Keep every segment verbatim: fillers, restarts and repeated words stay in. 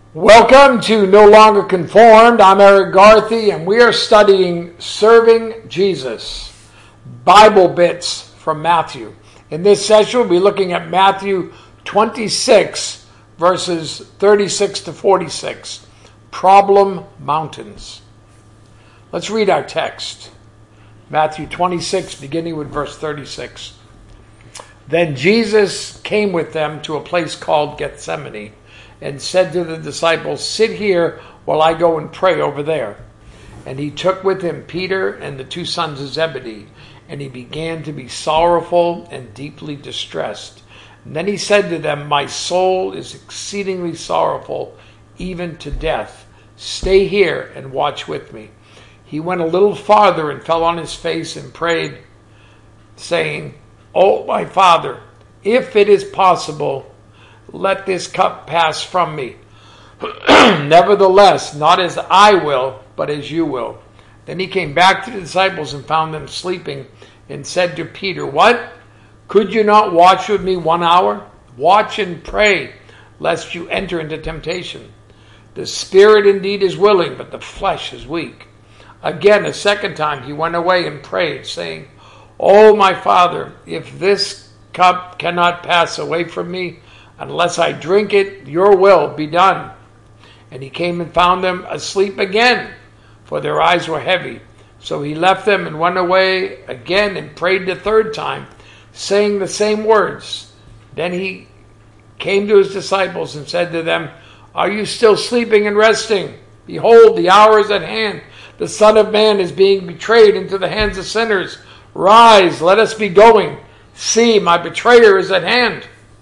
Welcome to No Longer Conformed. I'm Eric Garthy, and we are studying Serving Jesus, Bible bits from Matthew. In this session, we'll be looking at Matthew twenty-six, verses thirty-six to forty-six, Problem Mountains. Let's read our text. Matthew twenty-six, beginning with verse thirty-six. Then Jesus came with them to a place called Gethsemane, and said to the disciples, "Sit here while I go and pray over there." And he took with him Peter and the two sons of Zebedee, and he began to be sorrowful and deeply distressed. And then he said to them, "My soul is exceedingly sorrowful, even to death. Stay here and watch with me." He went a little farther and fell on his face and prayed, saying, "Oh, my Father, if it is possible, let this cup pass from me. Nevertheless, not as I will, but as you will." Then he came back to the disciples and found them sleeping, and said to Peter, "What? Could you not watch with me one hour? Watch and pray, lest you enter into temptation. The spirit indeed is willing, but the flesh is weak." Again, a second time, he went away and prayed, saying, "Oh, my Father, if this cup cannot pass away from me, unless I drink it, your will be done." And he came and found them asleep again, for their eyes were heavy. So he left them and went away again and prayed the third time, saying the same words. Then he came to his disciples and said to them, "Are you still sleeping and resting? Behold, the hour is at hand. The Son of Man is being betrayed into the hands of sinners. Rise, let us be going. See, my betrayer is at hand."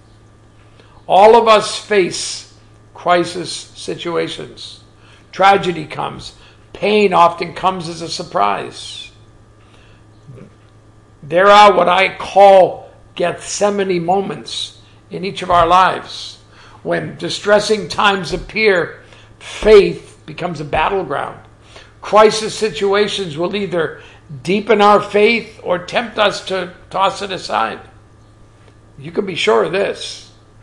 All of us face crisis situations. Tragedy comes. Pain often comes as a surprise. There are what I call Gethsemane moments in each of our lives. When distressing times appear, faith becomes a battleground. Crisis situations will either deepen our faith or tempt us to toss it aside. You can be sure of this.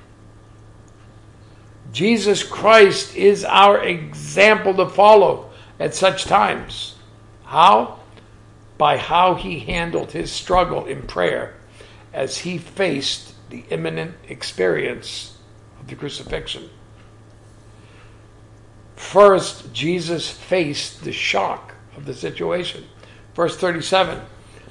Jesus Christ is our example to follow at such times. How? By how he handled his struggle in prayer as he faced the imminent experience of the crucifixion. First, Jesus faced the shock of the situation. Verse thirty-seven,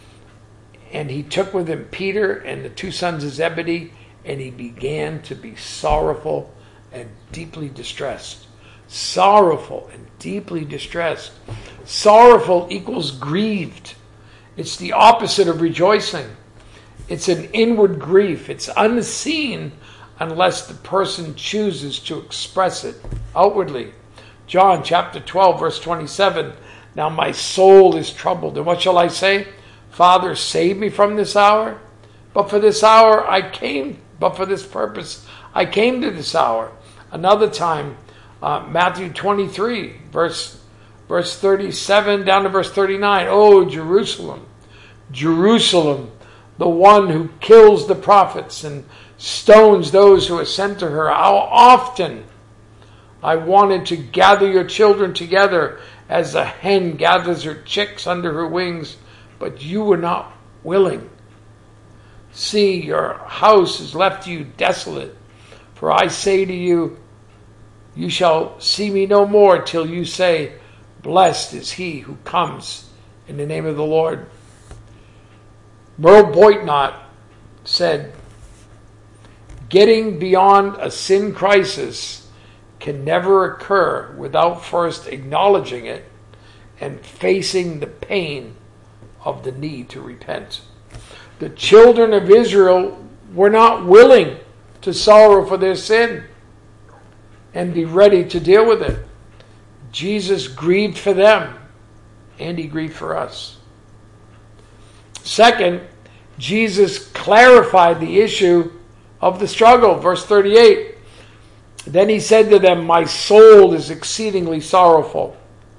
and he took with him Peter and the two sons of Zebedee, and he began to be sorrowful and deeply distressed. Sorrowful and deeply distressed. Sorrowful equals grieved. It's the opposite of rejoicing. It's an inward grief. It's unseen unless the person chooses to express it outwardly. John chapter twelve, verse twenty-seven. "Now my soul is troubled. And what shall I say? Father, save me from this hour. But for this hour I came, but for this purpose I came to this hour." Another time, uh, Matthew twenty-three, verse, verse thirty-seven down to verse thirty-nine. "Oh, Jerusalem, Jerusalem, the one who kills the prophets and stones those who are sent to her. How often I wanted to gather your children together as a hen gathers her chicks under her wings, but you were not willing. See, your house is left to you desolate. For I say to you, you shall see me no more till you say, blessed is he who comes in the name of the Lord." Merle Boitnott said, "Getting beyond a sin crisis can never occur without first acknowledging it and facing the pain of the need to repent." The children of Israel were not willing to sorrow for their sin and be ready to deal with it. Jesus grieved for them, and he grieved for us. Second, Jesus clarified the issue of the struggle. Verse thirty-eight, "Then he said to them, my soul is exceedingly sorrowful,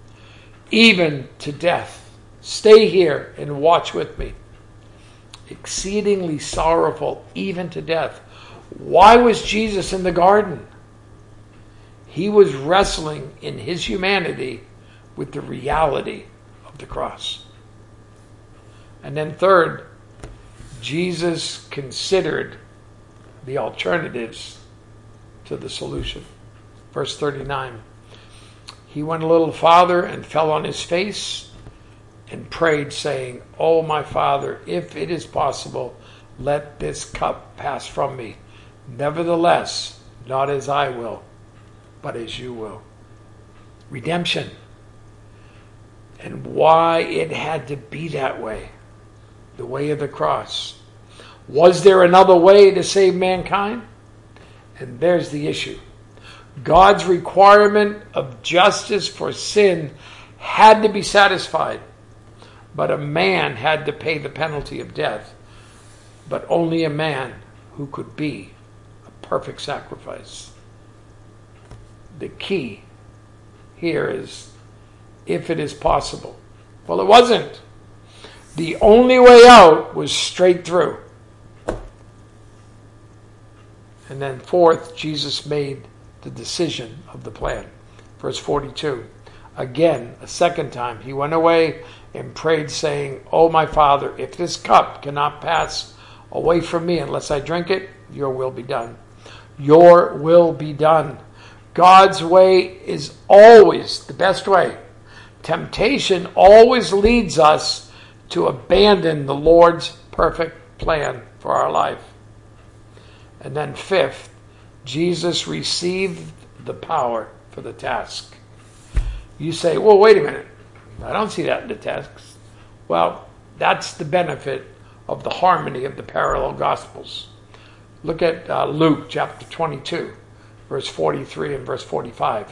even to death. Stay here and watch with me." Exceedingly sorrowful, even to death. Why was Jesus in the garden? He was wrestling in his humanity with the reality of the cross. And then third, Jesus considered the alternatives to the solution. Verse thirty-nine, he went a little farther and fell on his face and prayed, saying, "Oh, my Father, if it is possible, let this cup pass from me. Nevertheless, not as I will, but as you will." Redemption. And why it had to be that way. The way of the cross. Was there another way to save mankind? And there's the issue. God's requirement of justice for sin had to be satisfied. But a man had to pay the penalty of death. But only a man who could be a perfect sacrifice. The key here is, if it is possible. Well, it wasn't. The only way out was straight through. And then fourth, Jesus made the decision of the plan. Verse forty-two. Again, a second time, he went away and prayed, saying, "Oh, my Father, if this cup cannot pass away from me unless I drink it, your will be done." Your will be done. God's way is always the best way. Temptation always leads us to abandon the Lord's perfect plan for our life. And then fifth, Jesus received the power for the task. You say, well, wait a minute. I don't see that in the text. Well, that's the benefit of the harmony of the parallel Gospels. Look at uh, Luke chapter twenty-two, verse forty-three and verse forty-five.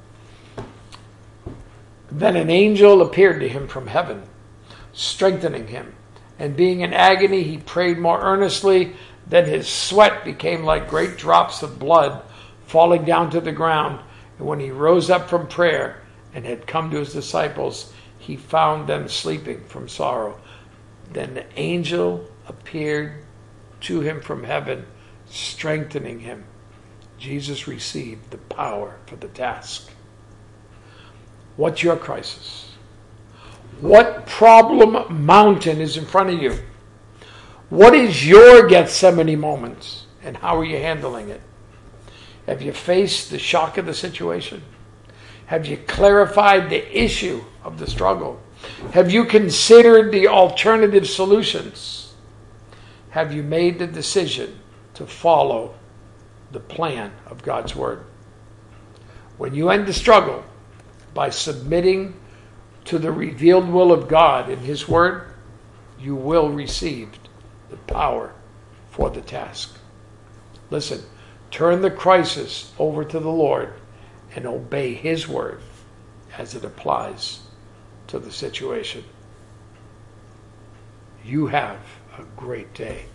Then an angel appeared to him from heaven, strengthening him. And being in agony, he prayed more earnestly. Then his sweat became like great drops of blood falling down to the ground. And when he rose up from prayer and had come to his disciples, he found them sleeping from sorrow. Then the angel appeared to him from heaven, strengthening him. Jesus received the power for the task. What's your crisis? What problem mountain is in front of you? What is your Gethsemane moment, and how are you handling it? Have you faced the shock of the situation? Have you clarified the issue of the struggle? Have you considered the alternative solutions? Have you made the decision to follow the plan of God's Word? When you end the struggle by submitting to the revealed will of God in His Word, you will receive the power for the task. Listen, turn the crisis over to the Lord and obey His Word as it applies to the situation. You have a great day.